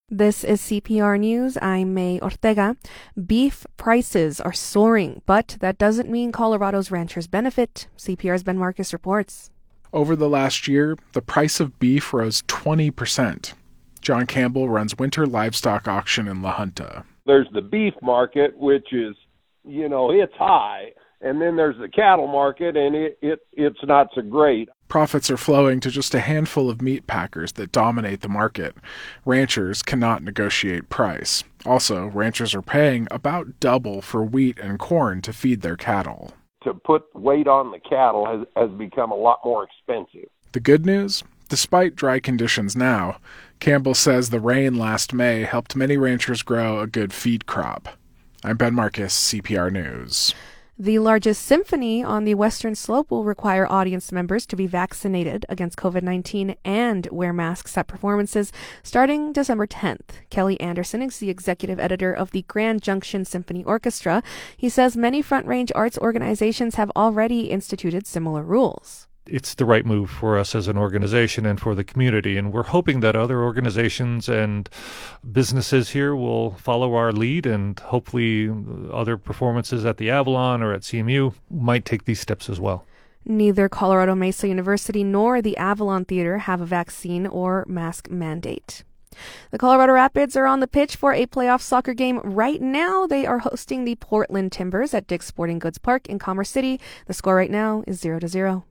This is CPR News. I'm May Ortega. Beef prices are soaring, but that doesn't mean Colorado's ranchers benefit. CPR's Ben Marcus reports. Over the last year, the price of beef rose 20%. John Campbell runs winter livestock auction in La Junta. There's the beef market, which is, it's high. And then there's the cattle market, and it's not so great. Profits are flowing to just a handful of meat packers that dominate the market. Ranchers cannot negotiate price. Also, ranchers are paying about double for wheat and corn to feed their cattle. To put weight on the cattle has become a lot more expensive. The good news? Despite dry conditions now, Campbell says the rain last May helped many ranchers grow a good feed crop. I'm Ben Marcus, CPR News. The largest symphony on the Western Slope will require audience members to be vaccinated against COVID-19 and wear masks at performances starting December 10th. Kelly Anderson is the executive editor of the Grand Junction Symphony Orchestra. He says many Front Range arts organizations have already instituted similar rules. It's the right move for us as an organization and for the community, and we're hoping that other organizations and businesses here will follow our lead, and hopefully other performances at the Avalon or at CMU might take these steps as well. Neither Colorado Mesa University nor the Avalon Theater have a vaccine or mask mandate. The Colorado Rapids are on the pitch for a playoff soccer game right now. They are hosting the Portland Timbers at Dick's Sporting Goods Park in Commerce City. The score right now is 0-0.